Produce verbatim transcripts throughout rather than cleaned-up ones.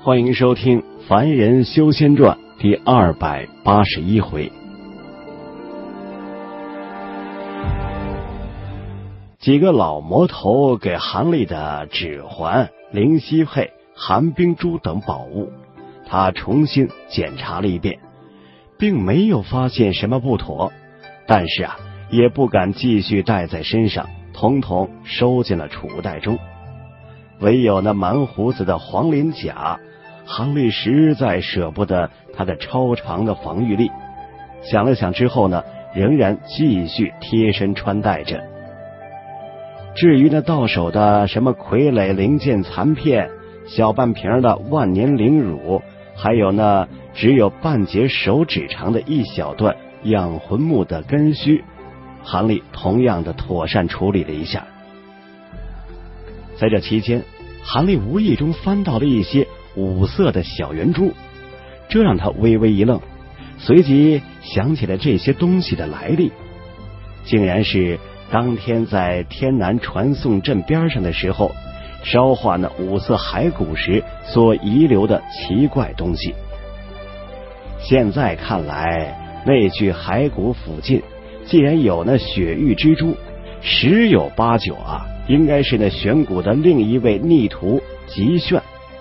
欢迎收听《凡人修仙传》第二百八十一回。几个老魔头给韩立的指环、灵犀佩、寒冰珠等宝物，他重新检查了一遍，并没有发现什么不妥，但是啊，也不敢继续带在身上，统统收进了储物袋中。唯有那蛮胡子的黄鳞甲，韩立实在舍不得他的超长的防御力，想了想之后呢，仍然继续贴身穿戴着。至于那到手的什么傀儡零件残片、小半瓶的万年灵乳，还有那只有半截手指长的一小段养魂木的根须，韩立同样的妥善处理了一下。在这期间，韩立无意中翻到了一些五色的小圆珠，这让他微微一愣，随即想起了这些东西的来历，竟然是当天在天南传送阵边上的时候烧化那五色骸骨时所遗留的奇怪东西。现在看来，那具骸骨附近既然有那雪域之珠，十有八九啊，应该是那玄谷的另一位逆徒极炫。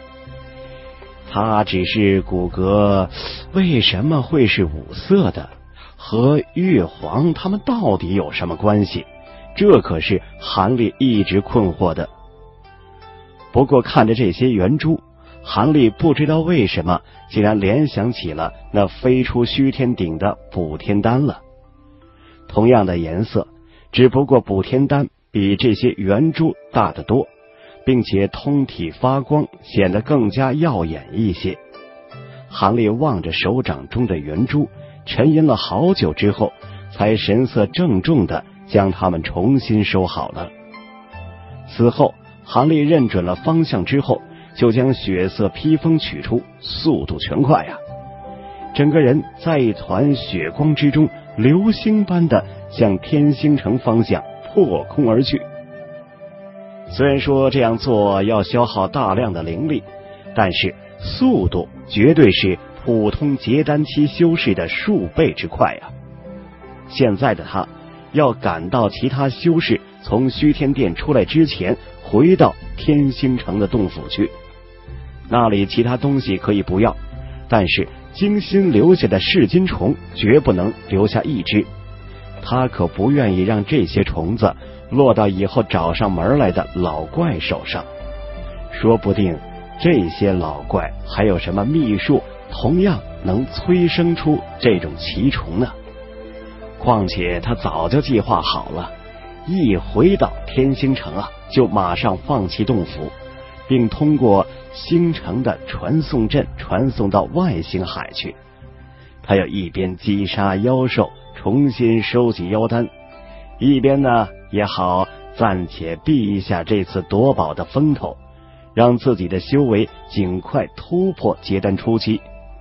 他只是骨骼为什么会是五色的，和月皇他们到底有什么关系？这可是韩立一直困惑的。不过看着这些圆珠，韩立不知道为什么竟然联想起了那飞出虚天顶的补天丹了。同样的颜色，只不过补天丹比这些圆珠大得多，并且通体发光，显得更加耀眼一些。韩立望着手掌中的圆珠，沉吟了好久之后，才神色郑重地将它们重新收好了。此后，韩立认准了方向之后，就将血色披风取出，速度全快呀、啊！整个人在一团血光之中，流星般的向天星城方向破空而去。虽然说这样做要消耗大量的灵力，但是速度绝对是普通结丹期修士的数倍之快啊！现在的他要赶到其他修士从虚天殿出来之前，回到天星城的洞府去。那里其他东西可以不要，但是精心留下的噬金虫绝不能留下一只，他可不愿意让这些虫子落到以后找上门来的老怪手上。说不定这些老怪还有什么秘术，同样能催生出这种奇虫呢。况且他早就计划好了，一回到天星城啊，就马上放弃洞府，并通过星城的传送阵传送到外星海去。他要一边击杀妖兽，重新收集妖丹，一边呢也好暂且避一下这次夺宝的风头，让自己的修为尽快突破结丹初期。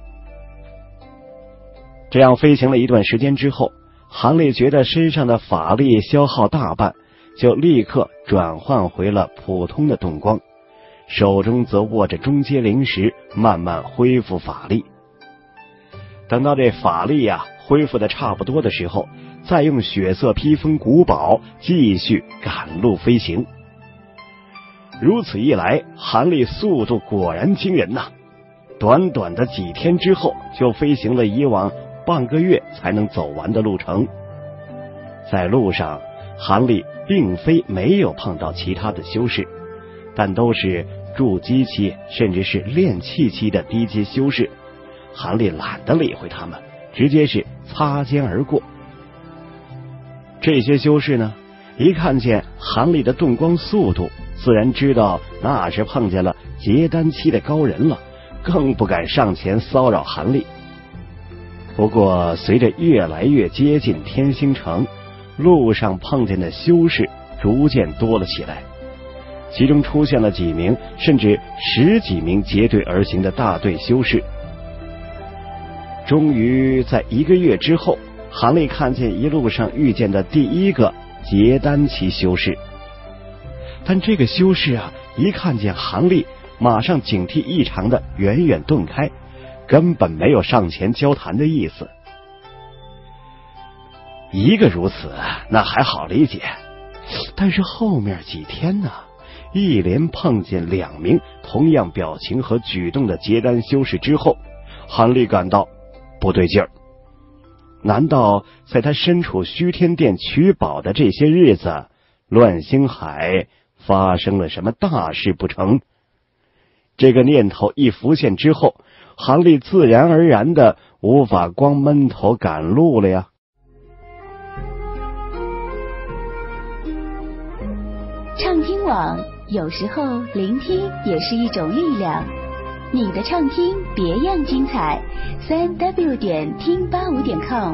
这样飞行了一段时间之后，韩立觉得身上的法力消耗大半，就立刻转换回了普通的动光，手中则握着中阶灵石，慢慢恢复法力。等到这法力啊恢复的差不多的时候，再用血色披风古堡继续赶路飞行。如此一来，韩立速度果然惊人呐、啊！短短的几天之后，就飞行了以往半个月才能走完的路程。在路上，韩立并非没有碰到其他的修士，但都是筑基期甚至是炼气期的低阶修士，韩立懒得理会他们，直接是擦肩而过。这些修士呢，一看见韩立的动光速度，自然知道那是碰见了结丹期的高人了，更不敢上前骚扰韩立。不过随着越来越接近天星城，路上碰见的修士逐渐多了起来，其中出现了几名甚至十几名结队而行的大队修士。终于在一个月之后，韩立看见一路上遇见的第一个结丹期修士。但这个修士啊，一看见韩立， 马上警惕异常的远远遁开，根本没有上前交谈的意思。一个如此，那还好理解，但是后面几天呢，一连碰见两名同样表情和举动的结丹修士之后，韩立感到不对劲儿。难道在他身处虚天殿取宝的这些日子，乱星海发生了什么大事不成？这个念头一浮现之后，韩立自然而然的无法光闷头赶路了呀。 畅听网，有时候聆听也是一种力量。你的畅听别样精彩，三 w 点听八五点 com。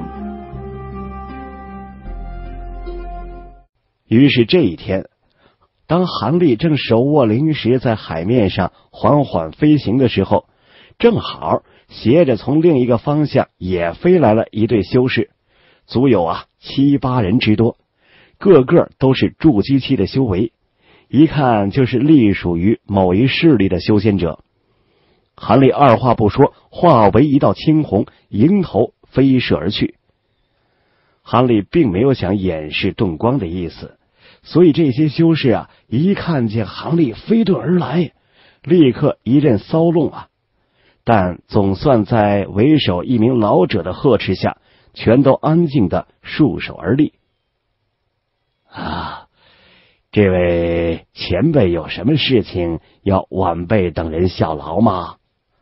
于是这一天，当韩立正手握灵石在海面上缓缓飞行的时候，正好斜着从另一个方向也飞来了一队修士，足有啊七八人之多，个个都是筑基期的修为，一看就是隶属于某一势力的修仙者。韩立二话不说，化为一道青红，迎头飞射而去。韩立并没有想掩饰遁光的意思，所以这些修士啊，一看见韩立飞遁而来，立刻一阵骚动啊。但总算在为首一名老者的呵斥下，全都安静的束手而立。啊，这位前辈有什么事情要晚辈等人效劳吗？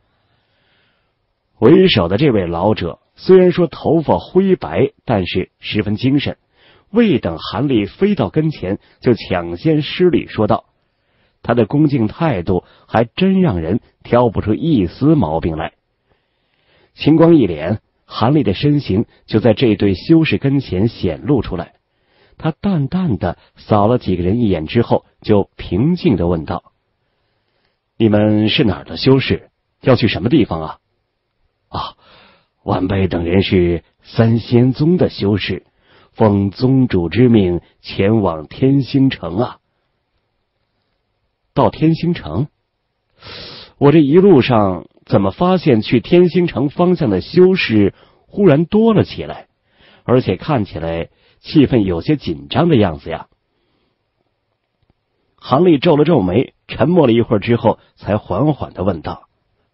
为首的这位老者虽然说头发灰白，但是十分精神，未等韩立飞到跟前，就抢先施礼说道。他的恭敬态度还真让人挑不出一丝毛病来。清光一脸，韩立的身形就在这对修士跟前显露出来。他淡淡的扫了几个人一眼之后，就平静的问道：你们是哪儿的修士？要去什么地方啊？啊，晚辈等人是三仙宗的修士，奉宗主之命前往天星城啊。到天星城？我这一路上怎么发现去天星城方向的修士忽然多了起来，而且看起来气氛有些紧张的样子呀？韩立皱了皱眉，沉默了一会儿之后，才缓缓地问道：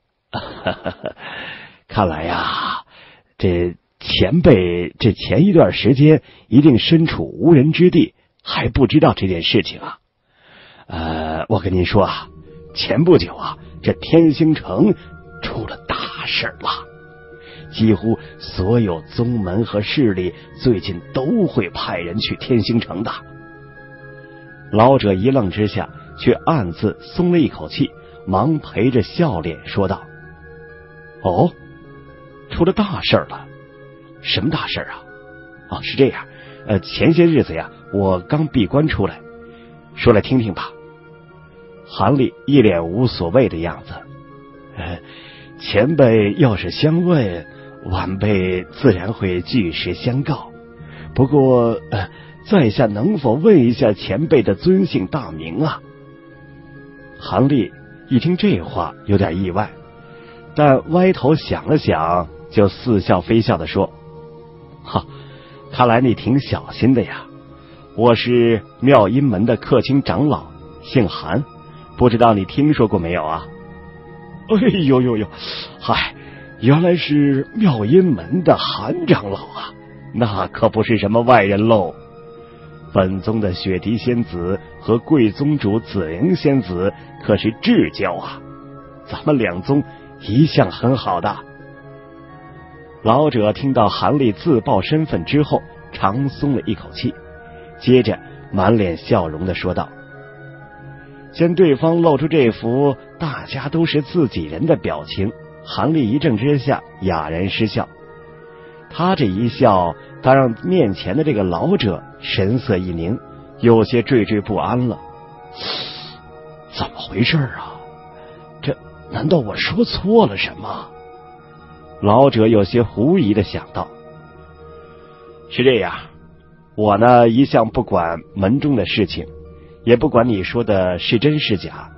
看来呀，这前辈这前一段时间一定身处无人之地，还不知道这件事情啊。呃，我跟您说啊，前不久啊，这天星城出了大事了，几乎所有宗门和势力最近都会派人去天星城的。老者一愣之下，却暗自松了一口气，忙陪着笑脸说道：哦，出了大事了？什么大事啊？哦，是这样，呃，前些日子呀，我刚闭关出来，说来听听吧。韩立一脸无所谓的样子。呃，前辈要是相问，晚辈自然会据实相告。不过，呃，在下能否问一下前辈的尊姓大名啊？韩立一听这话，有点意外，但歪头想了想，就似笑非笑的说：哈，看来你挺小心的呀。我是妙音门的客卿长老，姓韩，不知道你听说过没有啊？哎呦呦呦，嗨，原来是妙音门的韩长老啊，那可不是什么外人喽。本宗的雪笛仙子和贵宗主紫菱仙子可是至交啊，咱们两宗一向很好的。老者听到韩立自报身份之后，长松了一口气，接着满脸笑容的说道。见对方露出这副大家都是自己人的表情，韩立一怔之下哑然失笑。他这一笑，他让面前的这个老者神色一凝，有些惴惴不安了。怎么回事啊？这难道我说错了什么？老者有些狐疑的想到。是这样，我呢一向不管门中的事情，也不管你说的是真是假，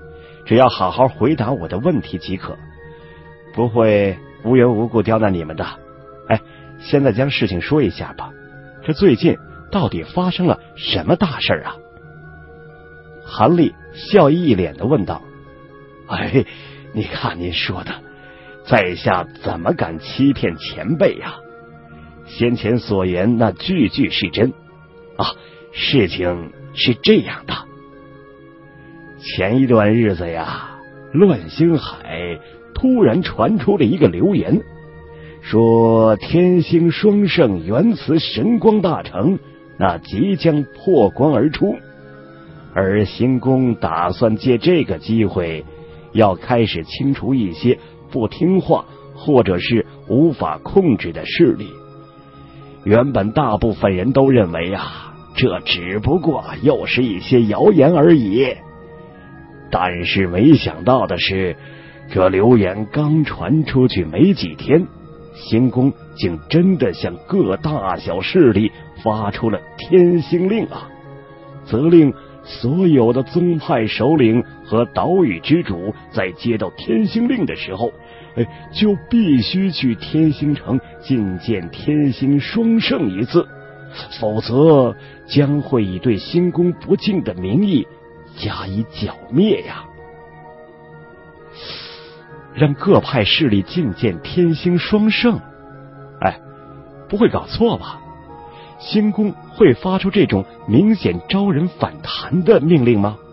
只要好好回答我的问题即可，不会无缘无故刁难你们的。哎，现在将事情说一下吧，这最近到底发生了什么大事啊？韩立笑意一脸的问道。哎，你看您说的，在下怎么敢欺骗前辈呀？先前所言那句句是真啊。事情是这样的，前一段日子呀，乱星海突然传出了一个流言，说天星双圣元磁神光大成那即将破关而出，而星宫打算借这个机会要开始清除一些不听话或者是无法控制的势力。原本大部分人都认为啊，这只不过又是一些谣言而已，但是没想到的是，这流言刚传出去没几天，星宫竟真的向各大小势力发出了天星令啊，责令所有的宗派首领和岛屿之主在接到天星令的时候，哎，就必须去天星城觐见天星双圣一次，否则将会以对星宫不敬的名义加以剿灭呀。让各派势力觐见天星双圣，哎，不会搞错吧？星宫会发出这种明显招人反弹的命令吗？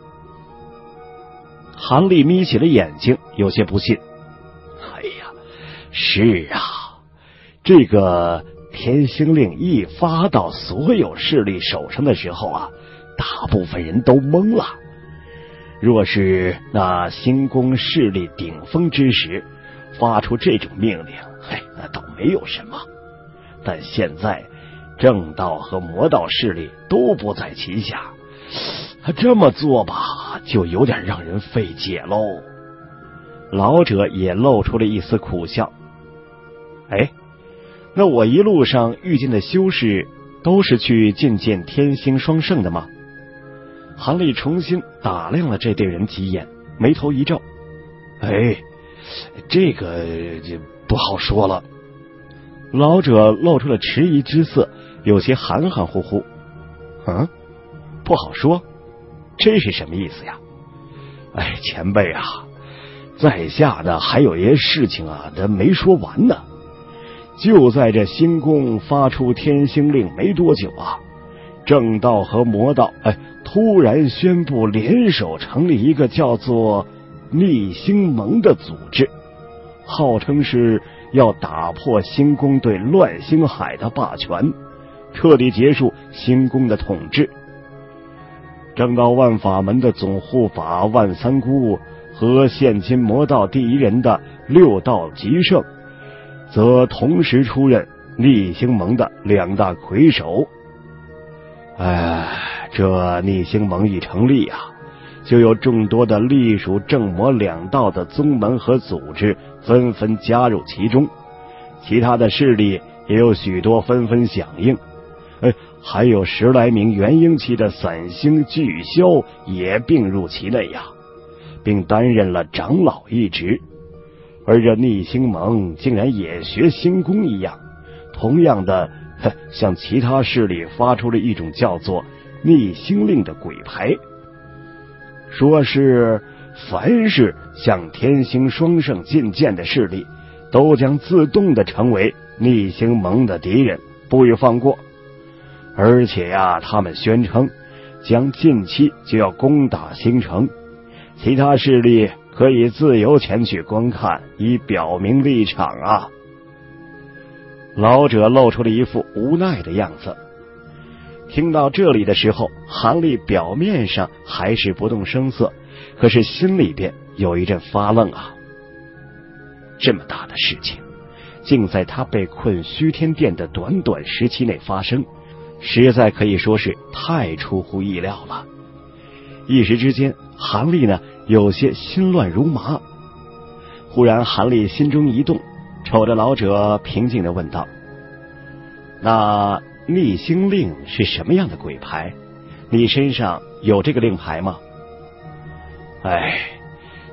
韩立眯起了眼睛，有些不信。哎呀，是啊，这个天星令一发到所有势力手上的时候啊，大部分人都懵了。若是那星宫势力顶峰之时发出这种命令，嘿，那倒没有什么。但现在正道和魔道势力都不在其下，他这么做吧，就有点让人费解喽。老者也露出了一丝苦笑。哎，那我一路上遇见的修士都是去觐见天星双圣的吗？韩立重新打量了这对人几眼，眉头一皱。哎，这个就不好说了。老者露出了迟疑之色，有些含含糊糊。嗯，不好说，这是什么意思呀？哎，前辈啊，在下的还有些事情啊，他没说完呢。就在这星宫发出天星令没多久啊，正道和魔道哎，突然宣布联手成立一个叫做逆星盟的组织，号称是要打破星宫对乱星海的霸权，彻底结束星宫的统治。正道万法门的总护法万三姑和现今魔道第一人的六道极圣，则同时出任逆星盟的两大魁首。哎，这逆星盟一成立啊，就有众多的隶属正魔两道的宗门和组织纷纷加入其中，其他的势力也有许多纷纷响应。哎，还有十来名元婴期的散星巨枭也并入其内呀，并担任了长老一职。而这逆星盟竟然也学星宫一样，同样的向其他势力发出了一种叫做逆星令的鬼牌，说是凡是向天星双圣觐见的势力，都将自动的成为逆星盟的敌人，不予放过。而且呀，他们宣称将近期就要攻打星城，其他势力可以自由前去观看，以表明立场啊。老者露出了一副无奈的样子。听到这里的时候，韩立表面上还是不动声色，可是心里边有一阵发愣啊。这么大的事情竟在他被困虚天殿的短短时期内发生，实在可以说是太出乎意料了。一时之间，韩立呢有些心乱如麻。忽然韩立心中一动，瞅着老者平静地问道：那逆星令是什么样的鬼牌？你身上有这个令牌吗？哎，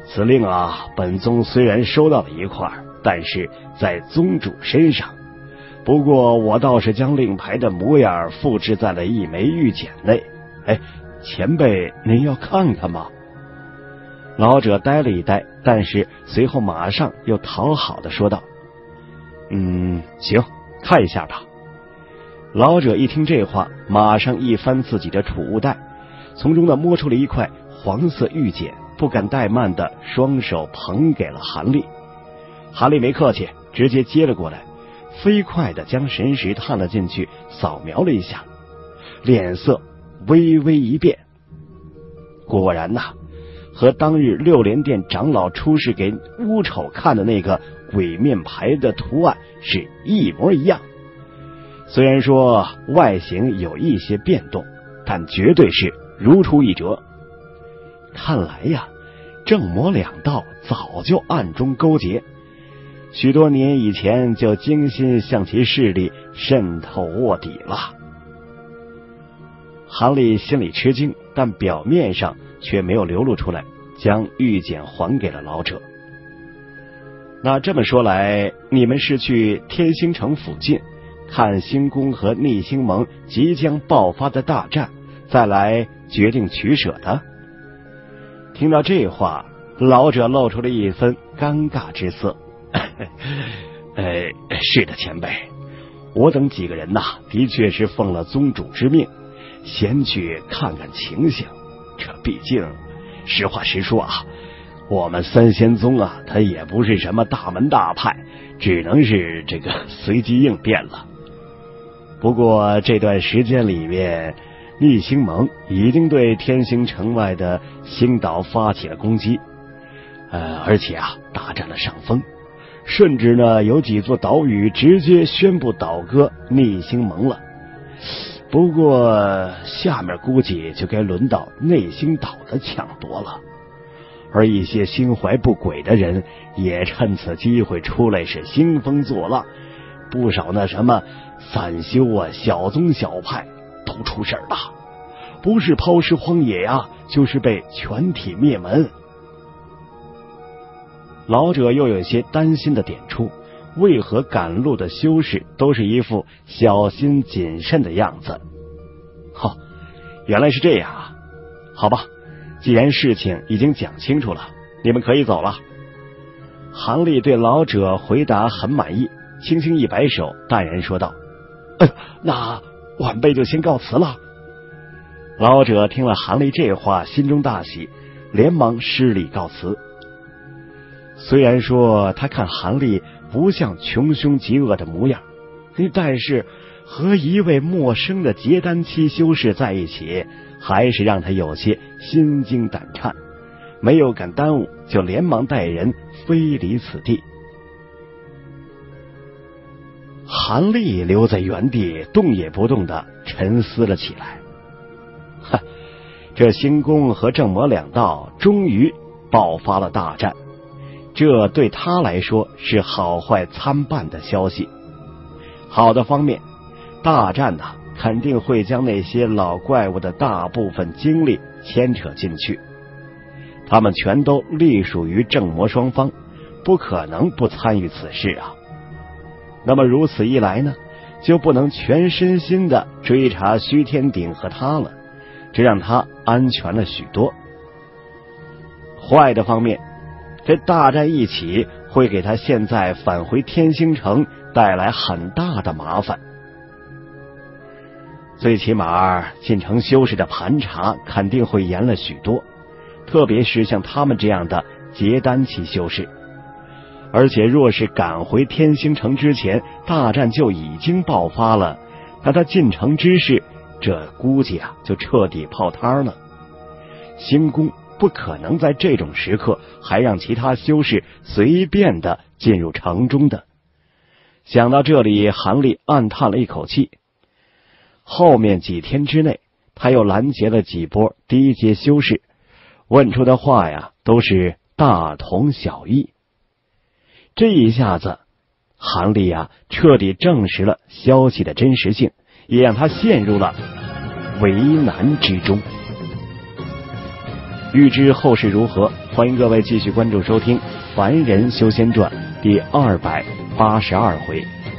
此令啊，本宗虽然收到了一块，但是在宗主身上。不过我倒是将令牌的模样复制在了一枚玉简内。哎，前辈您要看看吗？老者呆了一呆，但是随后马上又讨好的说道：嗯，行，看一下吧。老者一听这话，马上一翻自己的储物袋，从中呢摸出了一块黄色玉简，不敢怠慢的双手捧给了韩立。韩立没客气，直接接了过来，飞快的将神识探了进去，扫描了一下，脸色微微一变。果然呐、啊，和当日六莲殿长老出示给乌丑看的那个鬼面牌的图案是一模一样。虽然说外形有一些变动，但绝对是如出一辙。看来呀，正魔两道早就暗中勾结，许多年以前就精心向其势力渗透卧底了。韩立心里吃惊，但表面上却没有流露出来，将玉简还给了老者。那这么说来，你们是去天星城附近看星宫和逆星盟即将爆发的大战，再来决定取舍的？听到这话，老者露出了一分尴尬之色。呃，是的，前辈，我等几个人呐、啊，的确是奉了宗主之命，先去看看情形。这毕竟，实话实说啊，我们三仙宗啊，它也不是什么大门大派，只能是这个随机应变了。不过这段时间里面，逆星盟已经对天星城外的星岛发起了攻击，呃，而且啊，大占了上风，甚至呢，有几座岛屿直接宣布倒戈逆星盟了。不过下面估计就该轮到内星岛的抢夺了，而一些心怀不轨的人也趁此机会出来是兴风作浪，不少那什么散修啊、小宗小派都出事了，不是抛尸荒野呀、啊，就是被全体灭门。老者又有些担心的点出，为何赶路的修士都是一副小心谨慎的样子？哦，原来是这样啊！好吧，既然事情已经讲清楚了，你们可以走了。韩立对老者回答很满意，轻轻一摆手，淡然说道：呃，那晚辈就先告辞了。老者听了韩立这话，心中大喜，连忙施礼告辞。虽然说他看韩立不像穷凶极恶的模样，但是和一位陌生的结丹期修士在一起，还是让他有些心惊胆颤，没有敢耽误，就连忙带人飞离此地。韩立留在原地动也不动的沉思了起来。哈，这星宫和正魔两道终于爆发了大战，这对他来说是好坏参半的消息。好的方面，大战呢、啊、肯定会将那些老怪物的大部分精力牵扯进去，他们全都隶属于正魔双方，不可能不参与此事啊。那么如此一来呢，就不能全身心的追查虚天鼎和他了，这让他安全了许多。坏的方面，这大战一起会给他现在返回天星城带来很大的麻烦。最起码进城修士的盘查肯定会严了许多，特别是像他们这样的结丹期修士。而且若是赶回天星城之前大战就已经爆发了，那他进城之事这估计啊就彻底泡汤了。星宫不可能在这种时刻还让其他修士随便的进入城中的。想到这里，韩立暗叹了一口气。后面几天之内，他又拦截了几波低阶修士，问出的话呀都是大同小异。这一下子，韩立啊彻底证实了消息的真实性，也让他陷入了为难之中。 欲知后事如何，欢迎各位继续关注收听《凡人修仙传》第二百八十二回。